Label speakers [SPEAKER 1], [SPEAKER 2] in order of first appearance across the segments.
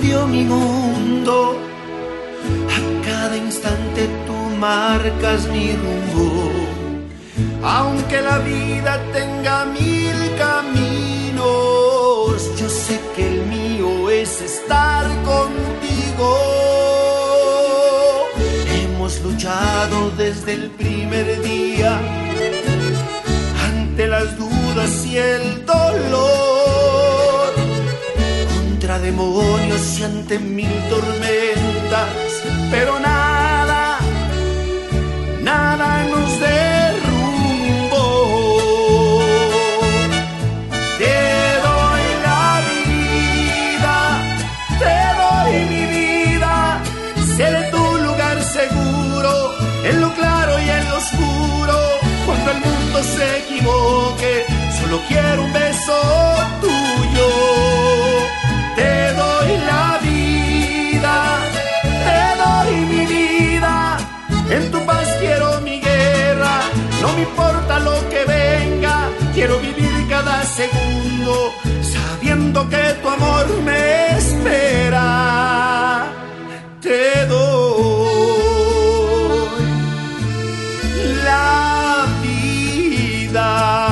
[SPEAKER 1] cambió mi mundo. A cada instante tú marcas mi rumbo. Aunque la vida tenga mil caminos, yo sé que el mío es estar contigo. Hemos luchado desde el primer día ante las dudas y el dolor, contra demonios y ante mil tormentas, pero nada nos derrumbó. Te doy la vida, te doy mi vida, seré tu lugar seguro, en lo claro y en lo oscuro. Cuando el mundo se equivoque, solo quiero un beso tuyo. Te doy la vida, te doy mi vida, en tu paz quiero mi guerra, no me importa lo que venga, quiero vivir cada segundo, sabiendo que tu amor me espera. Te doy la vida.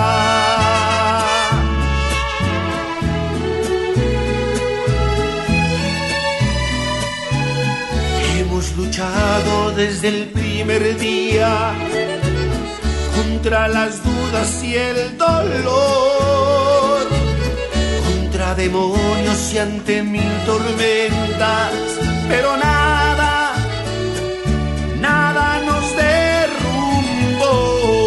[SPEAKER 1] Hemos luchado desde el primer día contra las dudas y el dolor, contra demonios y ante mil tormentas, pero nada nos derrumbó.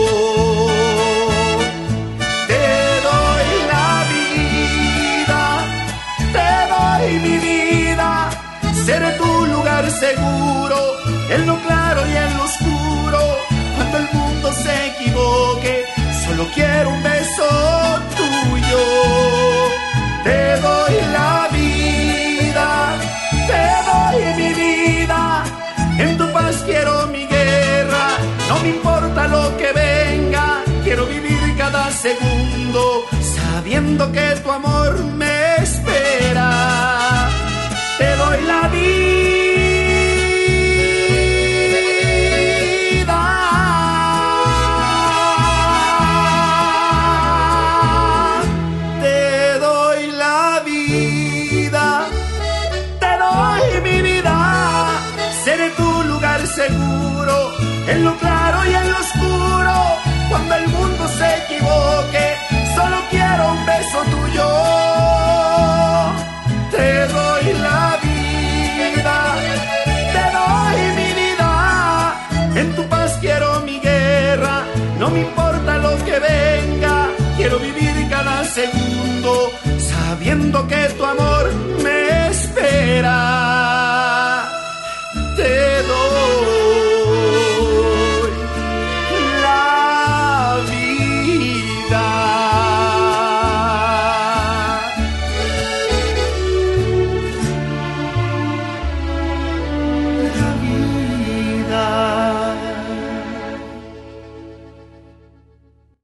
[SPEAKER 1] Te doy la vida, te doy mi vida, seré tu lugar seguro, en lo claro y en lo oscuro. Cuando el mundo se equivoque, solo quiero un beso tuyo. Te doy la vida, te doy mi vida, en tu paz quiero mi guerra, no me importa lo que venga, quiero vivir cada segundo, sabiendo que tu amor me espera. Te doy la vida. Seguro, en lo claro y en lo oscuro. Cuando el mundo se equivoque, solo quiero un beso tuyo. Te doy la vida, te doy mi vida, en tu paz quiero mi guerra, no me importa lo que venga, quiero vivir cada segundo, sabiendo que tu amor me espera.